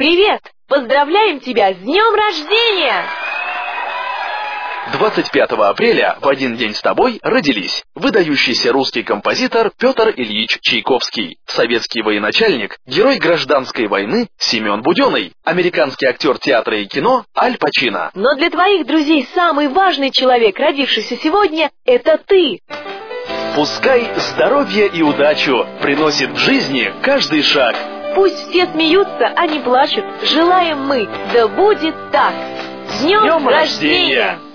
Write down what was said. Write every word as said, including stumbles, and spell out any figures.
Привет! Поздравляем тебя с днем рождения! двадцать пятого апреля в один день с тобой родились выдающийся русский композитор Петр Ильич Чайковский, советский военачальник, герой гражданской войны Семен Буденный, американский актер театра и кино Аль Пачино. Но для твоих друзей самый важный человек, родившийся сегодня, это ты. Пускай здоровье и удачу приносит в жизни каждый шаг. Пусть все смеются, а не плачут. Желаем мы, да будет так. С днем, Днем рождения! рождения!